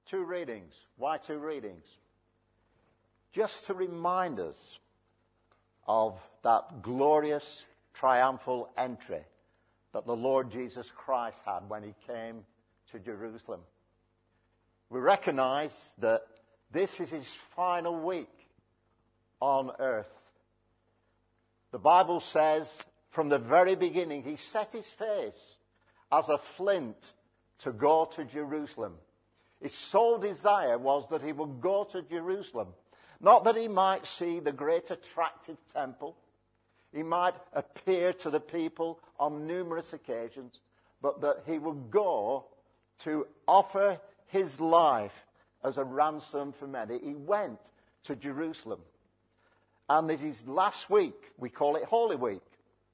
Two readings. Why two readings? Just to remind us of that glorious triumphal entry that the Lord Jesus Christ had when he came to Jerusalem. We recognize that this is his final week on earth. The Bible says from the very beginning he set his face as a flint to go to Jerusalem. His sole desire was that he would go to Jerusalem, not that he might see the great attractive temple, he might appear to the people on numerous occasions, but that he would go to offer his life as a ransom for many. He went to Jerusalem. And it is last week, we call it Holy Week,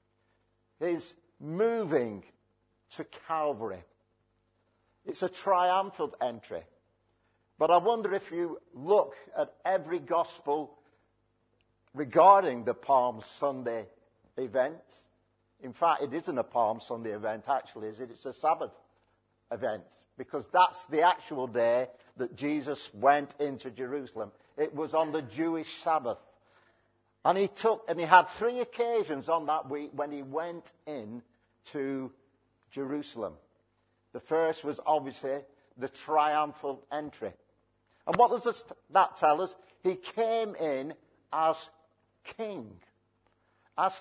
his moving to Calvary. It's a triumphant entry. But I wonder if you look at every gospel regarding the Palm Sunday event. In fact, it isn't a Palm Sunday event, actually, is it? It's a Sabbath event, because that's the actual day that Jesus went into Jerusalem. It was on the Jewish Sabbath. And he had 3 occasions on that week when he went in to Jerusalem. The first was obviously the triumphal entry. And what does that tell us? He came in as king, as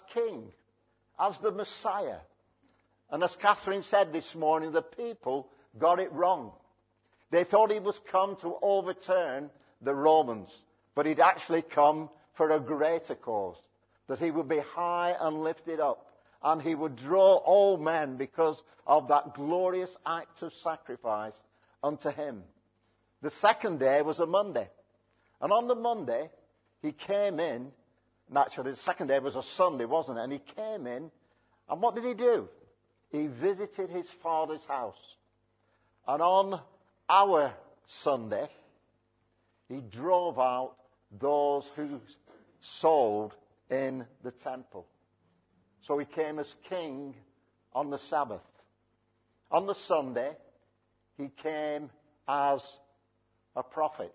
the Messiah. And as Catherine said this morning, the people got it wrong. They thought he was come to overturn the Romans, but he'd actually come for a greater cause, that he would be high and lifted up, and he would draw all men because of that glorious act of sacrifice unto him. The second day was a Monday. And on the Monday, he came in. Naturally, the second day was a Sunday, wasn't it? And he came in, and what did he do? He visited his Father's house. And on our Sunday, he drove out those who sold in the temple. So he came as king on the Sabbath. On the Sunday, he came as a prophet.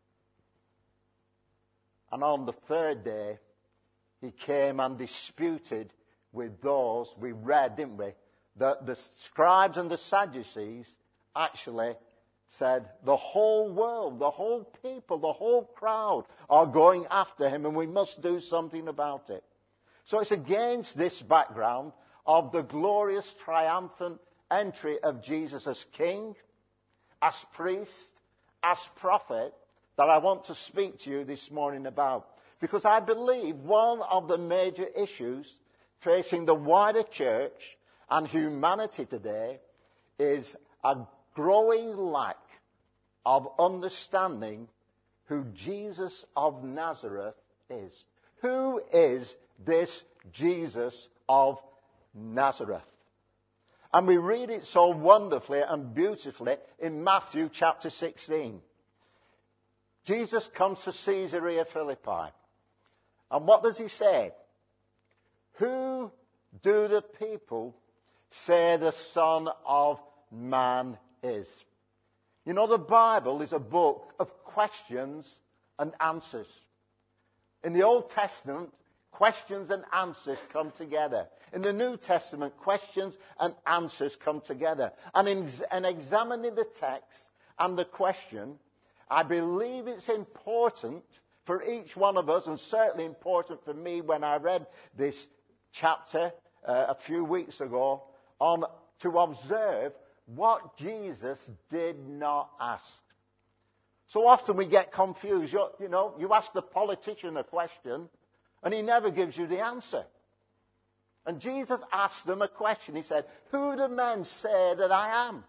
And on the third day, he came and disputed with those, we read, didn't we, that the scribes and the Sadducees actually said the whole world, the whole people, the whole crowd are going after him, and we must do something about it. So it's against this background of the glorious triumphant entry of Jesus as king, as priest, as prophet, that I want to speak to you this morning about. Because I believe one of the major issues facing the wider church and humanity today is a growing lack of understanding who Jesus of Nazareth is. Who is this Jesus of Nazareth? And we read it so wonderfully and beautifully in Matthew chapter 16. Jesus comes to Caesarea Philippi. And what does he say? Who do the people say the Son of Man is? You know, the Bible is a book of questions and answers. In the Old Testament, questions and answers come together. In the New Testament, questions and answers come together. And in examining the text and the question, I believe it's important for each one of us, and certainly important for me when I read this chapter a few weeks ago, to observe what Jesus did not ask. So often we get confused. You ask the politician a question, and he never gives you the answer. And Jesus asked them a question. He said, who do men say that I am?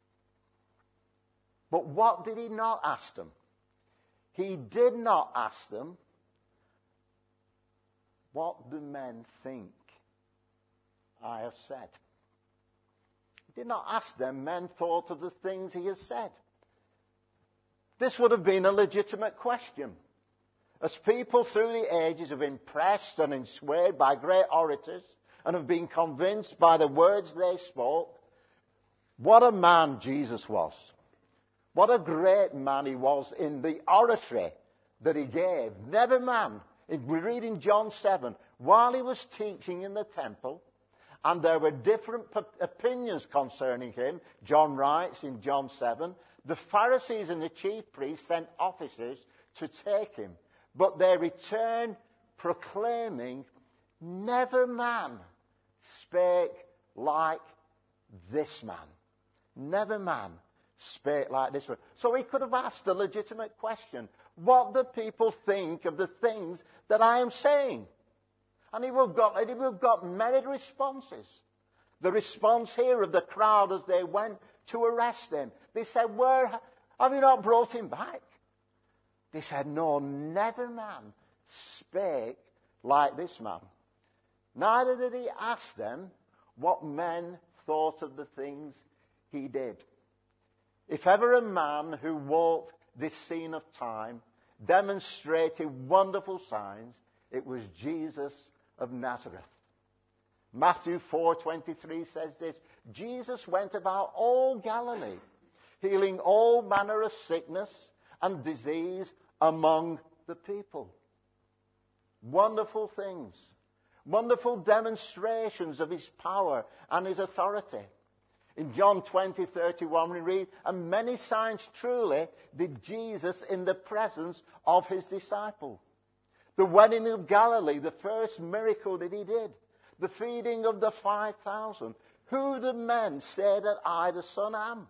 But what did he not ask them? He did not ask them, what do men think I have said? He did not ask them, men thought of the things he has said. This would have been a legitimate question. As people through the ages have been impressed and swayed by great orators and have been convinced by the words they spoke, what a man Jesus was. What a great man he was in the oratory that he gave. Never man. We read in John 7, while he was teaching in the temple, and there were different opinions concerning him, John writes in John 7, the Pharisees and the chief priests sent officers to take him, but they returned proclaiming, never man spake like this man. Never man spake like this one. So he could have asked a legitimate question. What do people think of the things that I am saying? And he would have got many responses. The response here of the crowd as they went to arrest him. They said, where have you not brought him back? They said, no, never man spake like this man. Neither did he ask them what men thought of the things he did. If ever a man who walked this scene of time demonstrated wonderful signs, it was Jesus of Nazareth. Matthew 4:23 says this, Jesus went about all Galilee, healing all manner of sickness and disease among the people. Wonderful things. Wonderful demonstrations of his power and his authority. In John 20:31 we read, and many signs truly did Jesus in the presence of his disciples. The wedding of Galilee, the first miracle that he did. The feeding of the 5,000. Who do men say that I, the Son, am?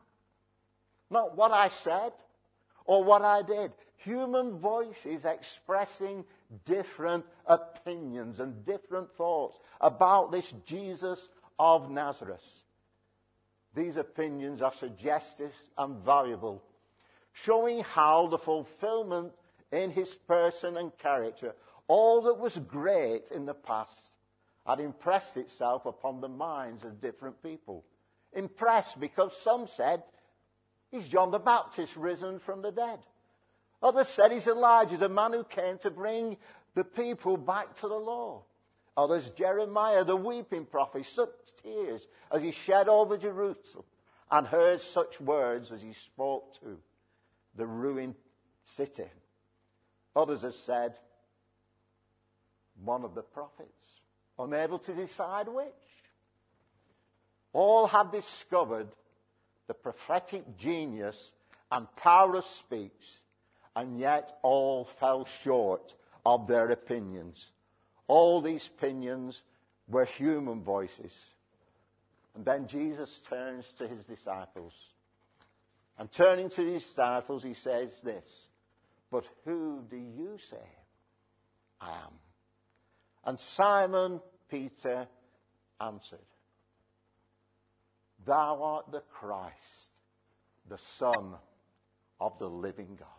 Not what I said or what I did. Human voices expressing different opinions and different thoughts about this Jesus of Nazareth. These opinions are suggestive and valuable, showing how the fulfillment in his person and character, all that was great in the past, had impressed itself upon the minds of different people. Impressed because some said, he's John the Baptist risen from the dead. Others said he's Elijah, the man who came to bring the people back to the law. Others, Jeremiah, the weeping prophet, such tears as he shed over Jerusalem and heard such words as he spoke to the ruined city. Others have said, one of the prophets, unable to decide which. All had discovered the prophetic genius and power of speech, and yet all fell short of their opinions. All these opinions were human voices. And then Jesus turns to his disciples. And turning to his disciples, he says this, but who do you say I am? And Simon Peter answered, thou art the Christ, the Son of the living God.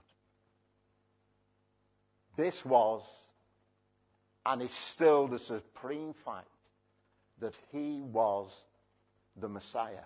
This was and is still the supreme fact that he was the Messiah.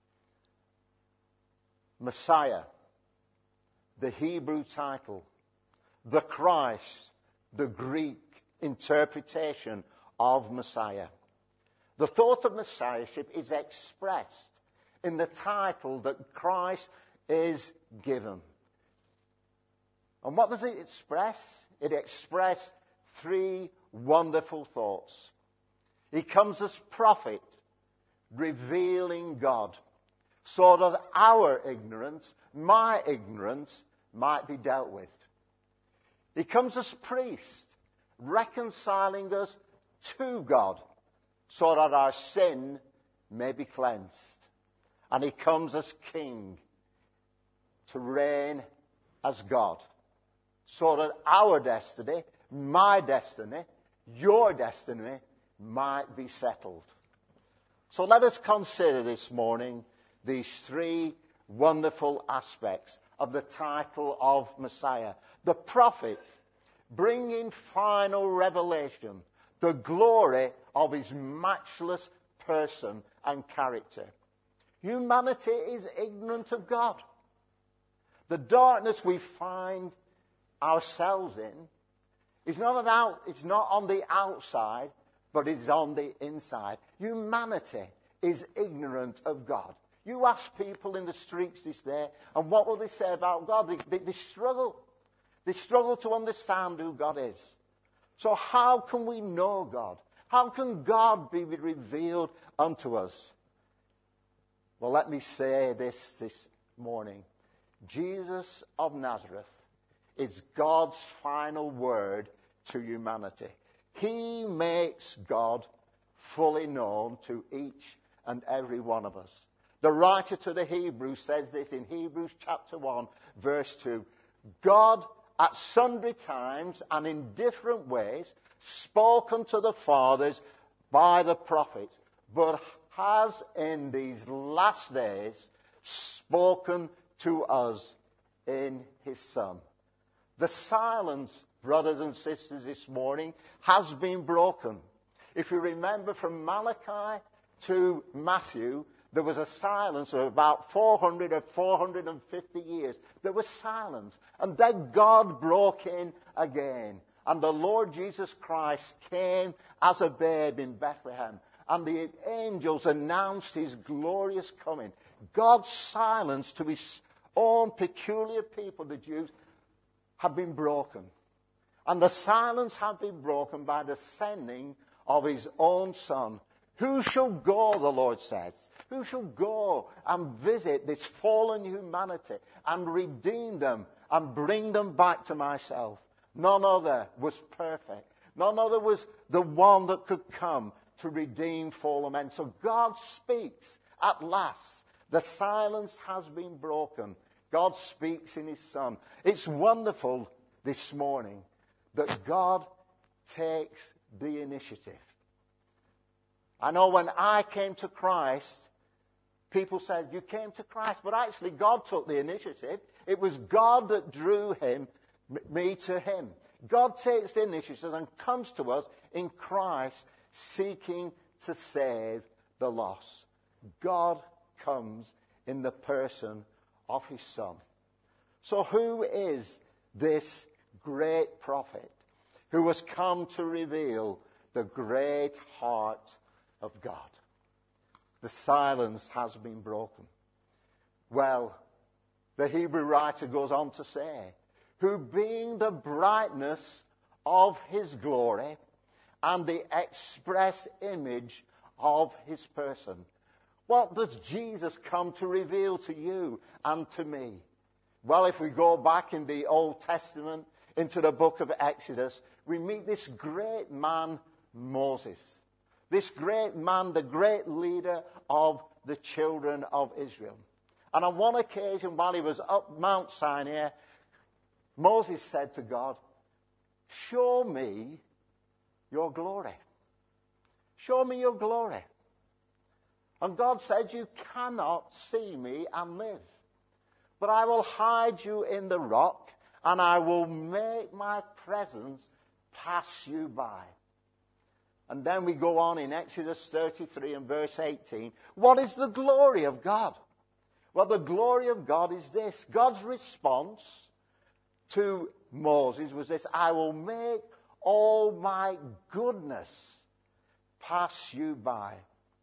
Messiah, the Hebrew title, the Christ, the Greek interpretation of Messiah. The thought of Messiahship is expressed in the title that Christ is given. And what does it express? It expresses three wonderful thoughts. He comes as prophet, revealing God, so that our ignorance, my ignorance, might be dealt with. He comes as priest, reconciling us to God, so that our sin may be cleansed. And he comes as king, to reign as God, so that our destiny, my destiny, your destiny might be settled. So let us consider this morning these three wonderful aspects of the title of Messiah. The prophet, bringing final revelation, the glory of his matchless person and character. Humanity is ignorant of God. The darkness we find ourselves in is it's not on the outside, but it's on the inside. Humanity is ignorant of God. You ask people in the streets this day, and what will they say about God? They struggle. They struggle to understand who God is. So how can we know God? How can God be revealed unto us? Well, let me say this morning. Jesus of Nazareth is God's final word to humanity. He makes God fully known to each and every one of us. The writer to the Hebrews says this in Hebrews chapter 1, verse 2. God, at sundry times and in different ways, spoken to the fathers by the prophets, but has in these last days spoken to us in his Son. The silence, brothers and sisters, this morning has been broken. If you remember from Malachi to Matthew, there was a silence of about 400 or 450 years. There was silence. And then God broke in again. And the Lord Jesus Christ came as a babe in Bethlehem. And the angels announced his glorious coming. God's silence to his own peculiar people, the Jews, had been broken. And the silence had been broken by the sending of his own Son. Who shall go, the Lord says? Who shall go and visit this fallen humanity and redeem them and bring them back to myself? None other was perfect. None other was the one that could come to redeem fallen men. So God speaks at last. The silence has been broken. God speaks in his Son. It's wonderful this morning that God takes the initiative. I know when I came to Christ, people said, you came to Christ, but actually God took the initiative. It was God that drew me to him. God takes the initiative and comes to us in Christ, seeking to save the lost. God comes in the person of his Son. So who is this great prophet who has come to reveal the great heart of God? The silence has been broken. Well, the Hebrew writer goes on to say, who being the brightness of his glory and the express image of his person. What does Jesus come to reveal to you and to me? Well, if we go back in the Old Testament, into the book of Exodus, we meet this great man, Moses. This great man, the great leader of the children of Israel. And on one occasion, while he was up Mount Sinai, Moses said to God, show me your glory. Show me your glory. And God said, you cannot see me and live. But I will hide you in the rock, and I will make my presence pass you by. And then we go on in Exodus 33 and verse 18. What is the glory of God? Well, the glory of God is this. God's response to Moses was this: I will make all my goodness pass you by.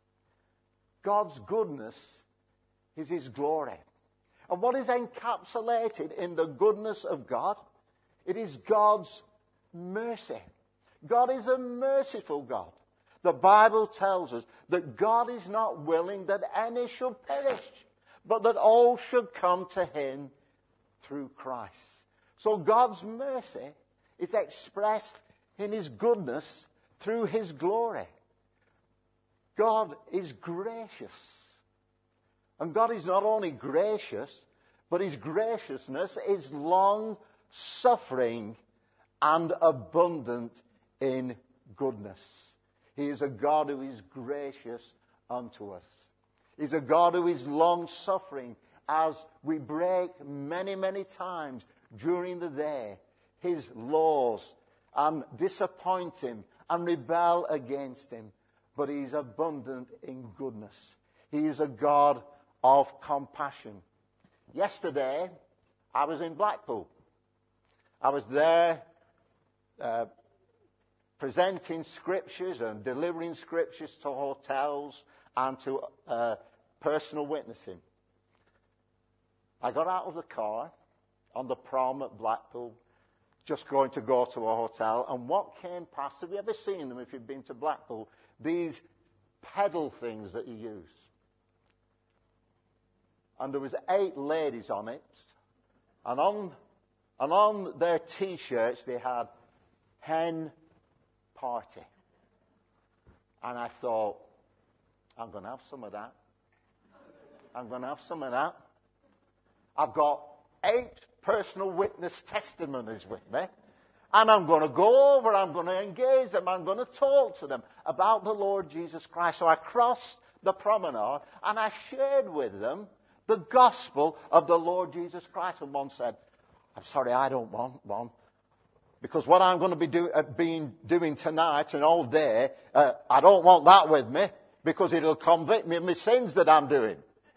God's goodness is his glory. And what is encapsulated in the goodness of God? It is God's mercy. God is a merciful God. The Bible tells us that God is not willing that any should perish, but that all should come to him through Christ. So God's mercy is expressed in his goodness through his glory. God is gracious. And God is not only gracious, but his graciousness is long-suffering and abundant in goodness. He is a God who is gracious unto us. He's a God who is long-suffering as we break many, many times during the day his laws and disappoint him and rebel against him. But he is abundant in goodness. He is a God of compassion. Yesterday, I was in Blackpool. I was there presenting scriptures and delivering scriptures to hotels and to personal witnessing. I got out of the car on the prom at Blackpool, just going to go to a hotel, and what came past, have you ever seen them if you've been to Blackpool? These pedal things that you use. And there was 8 ladies on it, and on their T-shirts they had hen party. And I thought, I'm going to have some of that. I'm going to have some of that. I've got 8 personal witness testimonies with me. And I'm going to go over, I'm going to engage them, I'm going to talk to them about the Lord Jesus Christ. So I crossed the promenade and I shared with them the gospel of the Lord Jesus Christ. And one said, I'm sorry, I don't want one. Because what I'm going to be doing tonight and all day, I don't want that with me because it'll convict me of my sins that I'm doing.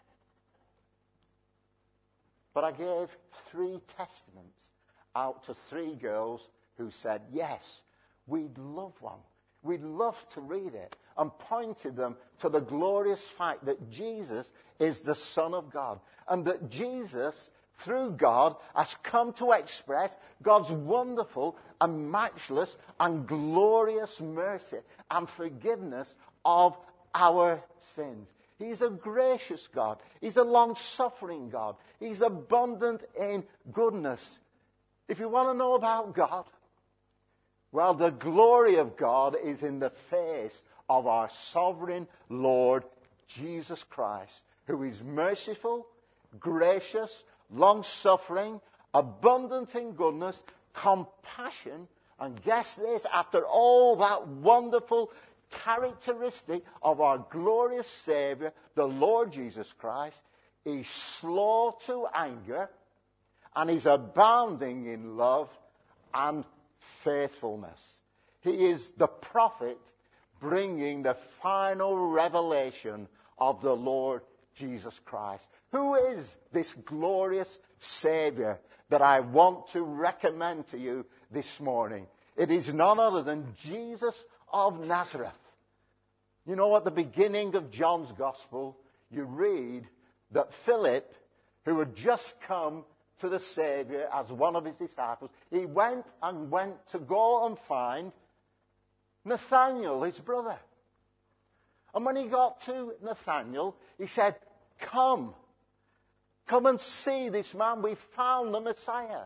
But I gave 3 testaments out to 3 girls who said, yes, we'd love one. We'd love to read it. And pointed them to the glorious fact that Jesus is the Son of God. And that Jesus, through God, has come to express God's wonderful and matchless and glorious mercy and forgiveness of our sins. He's a gracious God. He's a long-suffering God. He's abundant in goodness. If you want to know about God, well, the glory of God is in the face of our sovereign Lord Jesus Christ, who is merciful, gracious, long-suffering, abundant in goodness, compassion, and guess this, after all that wonderful characteristic of our glorious Savior, the Lord Jesus Christ, he's slow to anger, and he's abounding in love and faithfulness. He is the prophet bringing the final revelation of the Lord Jesus Christ. Who is this glorious Savior that I want to recommend to you this morning? It is none other than Jesus of Nazareth. You know, at the beginning of John's Gospel, you read that Philip, who had just come to the Savior as one of his disciples, he went to go and find Nathanael, his brother. And when he got to Nathanael, he said, Come and see this man. We found the Messiah,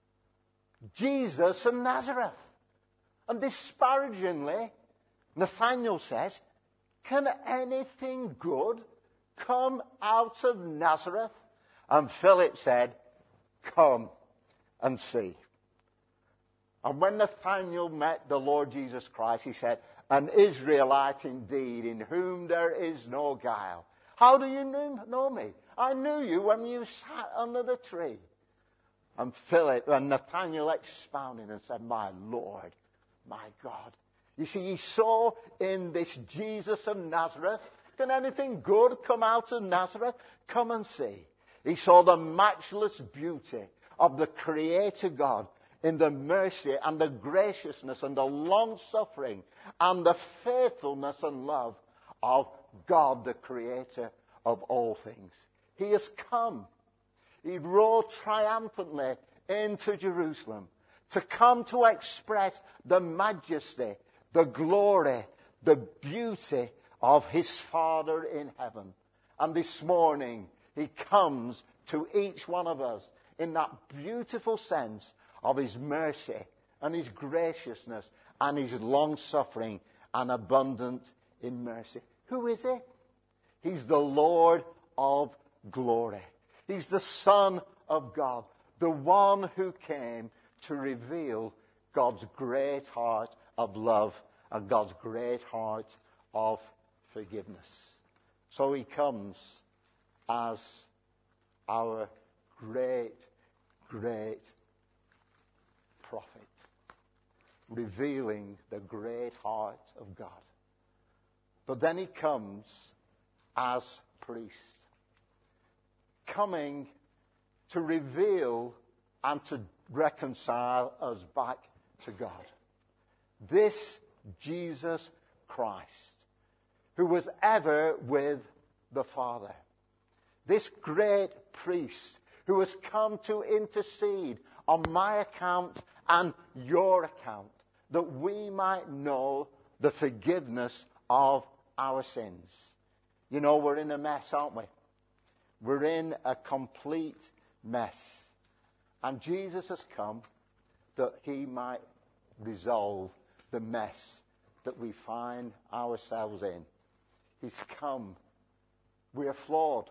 Jesus of Nazareth. And disparagingly, Nathanael says, can anything good come out of Nazareth? And Philip said, come and see. And when Nathanael met the Lord Jesus Christ, he said, an Israelite indeed, in whom there is no guile. How do you know me? I knew you when you sat under the tree. And Nathanael expounded and said, my Lord, my God. You see, he saw in this Jesus of Nazareth, can anything good come out of Nazareth? Come and see. He saw the matchless beauty of the Creator God in the mercy and the graciousness and the long-suffering and the faithfulness and love of God, the Creator of all things. He has come. He rode triumphantly into Jerusalem to come to express the majesty, the glory, the beauty of his Father in heaven. And this morning, he comes to each one of us in that beautiful sense of his mercy and his graciousness and his long-suffering and abundant in mercy. Who is he? He's the Lord of glory. He's the Son of God, the one who came to reveal God's great heart of love and God's great heart of forgiveness. So he comes as our great, great prophet, revealing the great heart of God. But then he comes as priest, coming to reveal and to reconcile us back to God. This Jesus Christ, who was ever with the Father. This great priest who has come to intercede on my account and your account, that we might know the forgiveness of our sins. You know, we're in a mess, aren't we? We're in a complete mess. And Jesus has come that he might resolve the mess that we find ourselves in. He's come. We are flawed.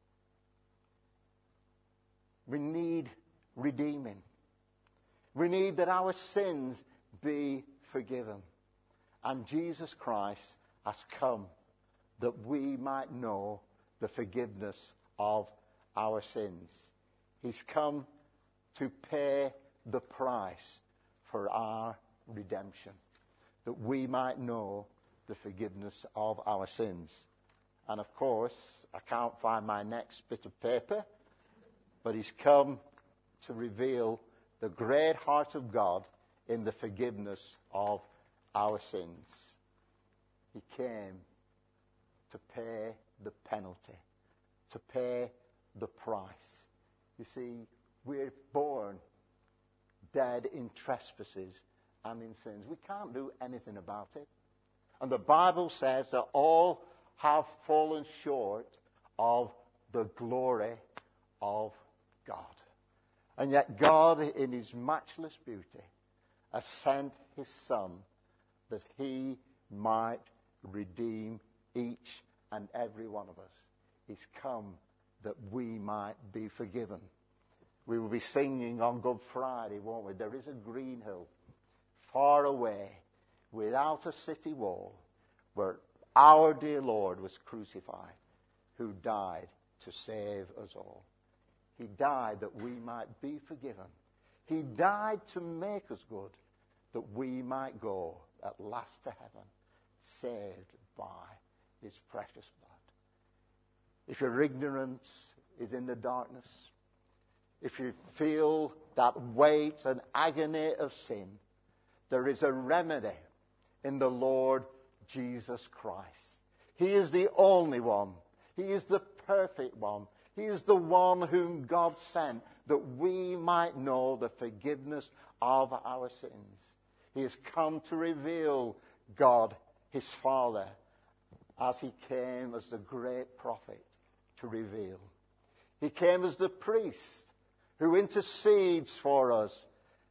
We need redeeming. We need that our sins be forgiven. And Jesus Christ has come that we might know the forgiveness of our sins. He's come to pay the price for our redemption, that we might know the forgiveness of our sins. And of course, I can't find my next bit of paper, but he's come to reveal the great heart of God in the forgiveness of our sins. He came to pay the penalty, to pay the price. You see, we're born dead in trespasses and in sins. We can't do anything about it. And the Bible says that all have fallen short of the glory of God. And yet God, in his matchless beauty, has sent his Son that he might redeem each and every one of us. He's come that we might be forgiven. We will be singing on Good Friday, won't we? There is a green hill far away, without a city wall, where our dear Lord was crucified, who died to save us all. He died that we might be forgiven. He died to make us good, that we might go at last to heaven, saved by his precious blood. If your ignorance is in the darkness, if you feel that weight and agony of sin, there is a remedy in the Lord Jesus Christ. He is the only one. He is the perfect one. He is the one whom God sent that we might know the forgiveness of our sins. He has come to reveal God, his Father, as he came as the great prophet to reveal. He came as the priest who intercedes for us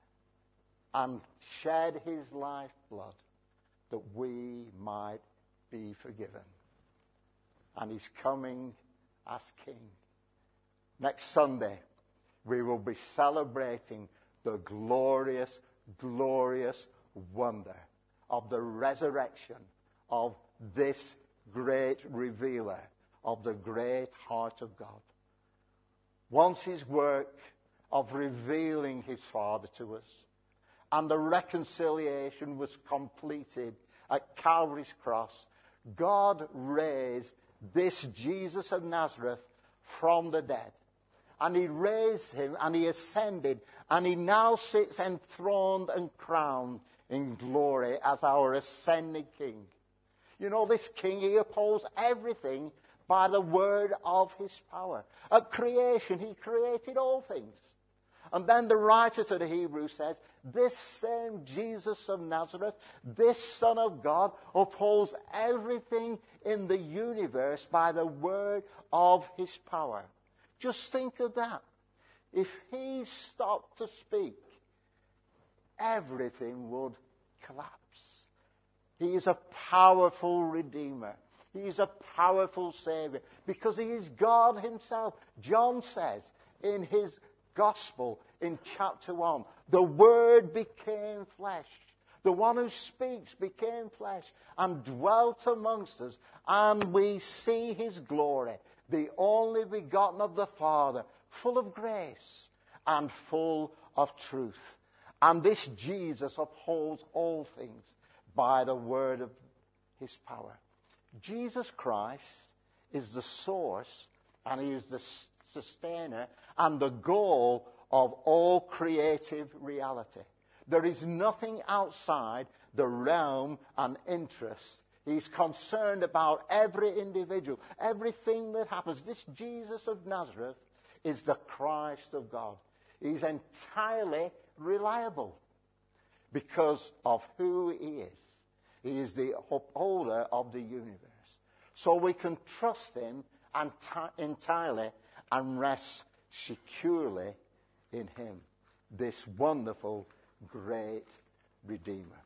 and shed his lifeblood that we might be forgiven. And he's coming as King. Next Sunday, we will be celebrating the glorious, glorious wonder of the resurrection of this great revealer of the great heart of God. Once his work of revealing his Father to us and the reconciliation was completed at Calvary's cross, God raised this Jesus of Nazareth from the dead. And he raised him and he ascended, and he now sits enthroned and crowned in glory as our ascending King. You know, this King, he upholds everything by the word of his power. At creation, he created all things. And then the writer to the Hebrews says, this same Jesus of Nazareth, this Son of God, upholds everything in the universe by the word of his power. Just think of that. If he stopped to speak, everything would collapse. He is a powerful Redeemer. He is a powerful Savior because he is God himself. John says in his Gospel in chapter 1, the Word became flesh. The one who speaks became flesh and dwelt amongst us, and we see his glory, the only begotten of the Father, full of grace and full of truth. And this Jesus upholds all things by the word of his power. Jesus Christ is the source, and he is the sustainer and the goal of all creative reality. There is nothing outside the realm and interest He's concerned about every individual, everything that happens. This Jesus of Nazareth is the Christ of God. He's entirely reliable because of who he is. He is the upholder of the universe. So we can trust him entirely and rest securely in him, this wonderful, great Redeemer.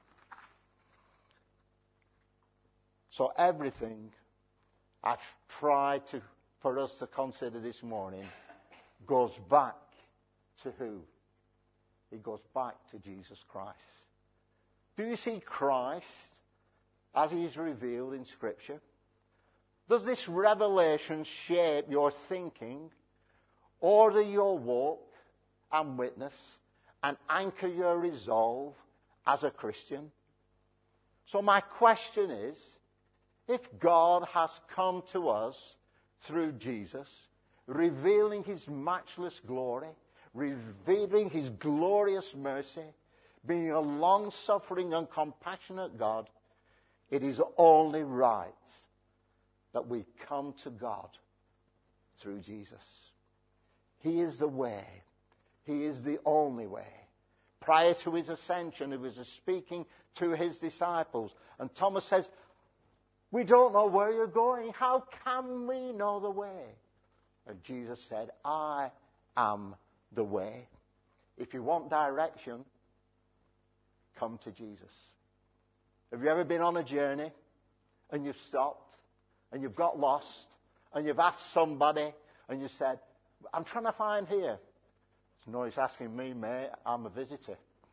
So everything I've tried for us to consider this morning goes back to who? It goes back to Jesus Christ. Do you see Christ as he's revealed in Scripture? Does this revelation shape your thinking, order your walk and witness, and anchor your resolve as a Christian? So my question is, if God has come to us through Jesus, revealing his matchless glory, revealing his glorious mercy, being a long-suffering and compassionate God, it is only right that we come to God through Jesus. He is the way. He is the only way. Prior to his ascension, he was speaking to his disciples. And Thomas says, we don't know where you're going. How can we know the way? And Jesus said, I am the way. If you want direction, come to Jesus. Have you ever been on a journey and you've stopped and you've got lost and you've asked somebody and you said, I'm trying to find here? No, he's asking me, mate. I'm a visitor.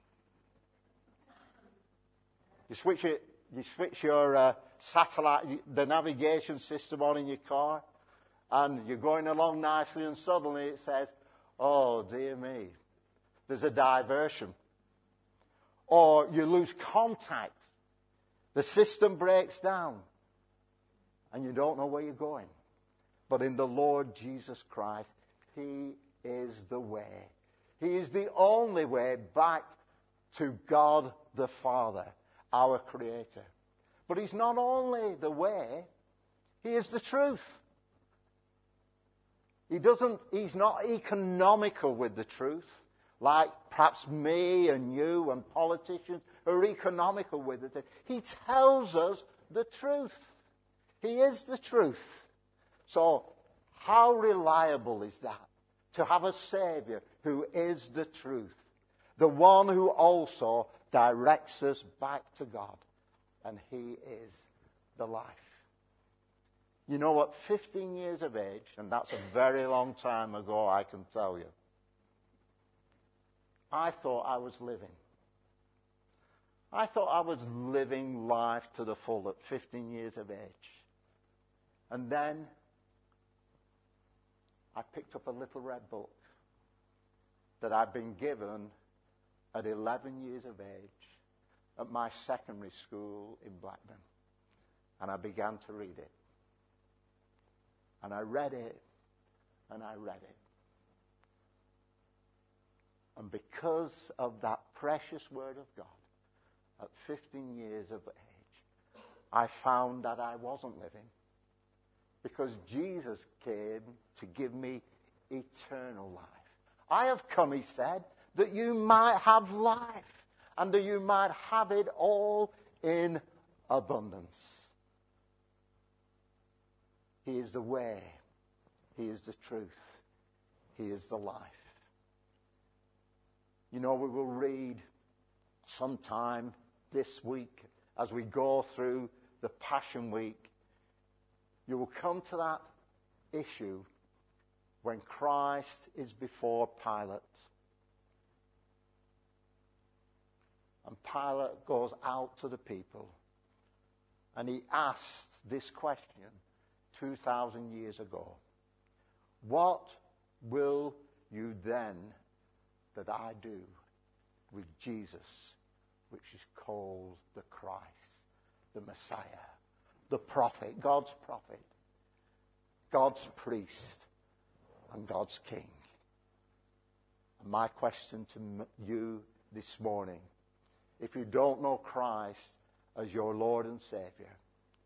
You switch your satellite, the navigation system on in your car, and you're going along nicely, and suddenly it says, oh, dear me, there's a diversion. Or you lose contact. The system breaks down, and you don't know where you're going. But in the Lord Jesus Christ, he is the way. He is the only way back to God the Father, our Creator. But he's not only the way, he is the truth. He's not economical with the truth, like perhaps me and you and politicians are economical with it. He tells us the truth. He is the truth. So how reliable is that? To have a Savior who is the truth, the one who also directs us back to God, and he is the life. You know, at 15 years of age, and that's a very long time ago, I can tell you, I thought I was living. I thought I was living life to the full at 15 years of age. And then I picked up a little red book that I'd been given at 11 years of age at my secondary school in Blackburn. And I began to read it. And I read it, and I read it. And because of that precious Word of God, at 15 years of age, I found that I wasn't living. Because Jesus came to give me eternal life. I have come, he said, that you might have life, and that you might have it all in abundance. He is the way. He is the truth. He is the life. You know, we will read sometime this week as we go through the Passion Week. You will come to that issue when Christ is before Pilate. And Pilate goes out to the people and he asked this question 2,000 years ago. What will you then that I do with Jesus, which is called the Christ, the Messiah, the prophet, God's priest, and God's king? And my question to you this morning, if you don't know Christ as your Lord and Savior,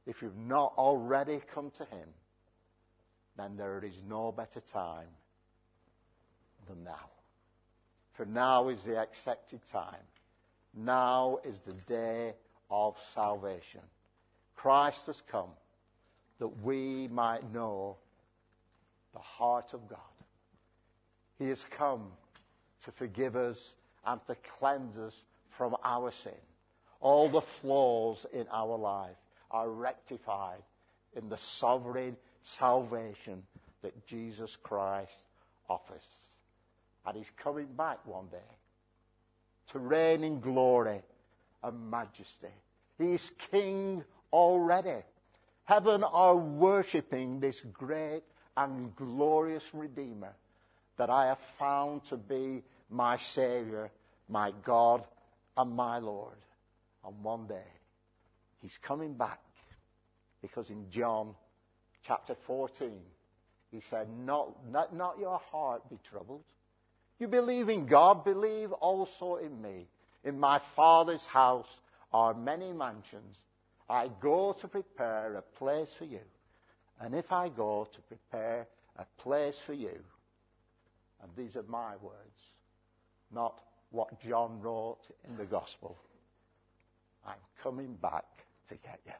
if you've not already come to him, then there is no better time than now. For now is the accepted time. Now is the day of salvation. Christ has come that we might know the heart of God. He has come to forgive us and to cleanse us from our sin. All the flaws in our life are rectified in the sovereign salvation that Jesus Christ offers. And he's coming back one day to reign in glory and majesty. He's king already. Heaven are worshipping this great and glorious Redeemer that I have found to be my Savior, my God, and my Lord. And one day, he's coming back. Because in John chapter 14, he said, not your heart be troubled. You believe in God, believe also in me. In my Father's house are many mansions. I go to prepare a place for you. And if I go to prepare a place for you, and these are my words, not what John wrote in the gospel, I'm coming back to get you.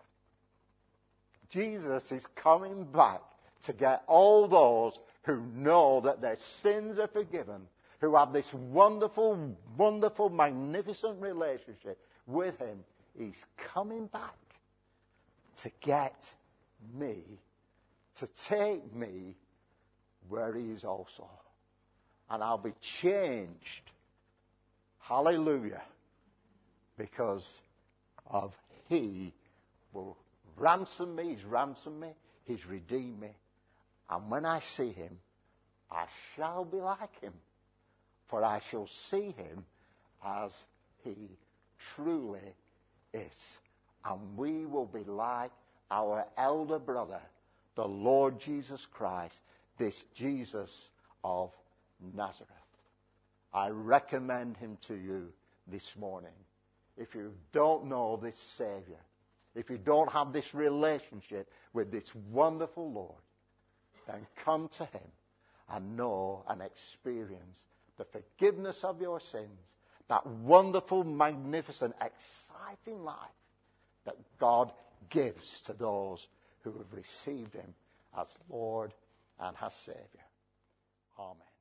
Jesus is coming back to get all those who know that their sins are forgiven, who have this wonderful, wonderful, magnificent relationship with him. He's coming back to get me, to take me where he is also. And I'll be changed. Hallelujah. Because of he will ransom me. He's ransomed me. He's redeemed me. And when I see him, I shall be like him. For I shall see him as he truly is. And we will be like our elder brother, the Lord Jesus Christ, this Jesus of Nazareth. I recommend him to you this morning. If you don't know this Savior, if you don't have this relationship with this wonderful Lord, then come to him and know and experience the forgiveness of your sins, that wonderful, magnificent, exciting life that God gives to those who have received him as Lord and as Savior. Amen.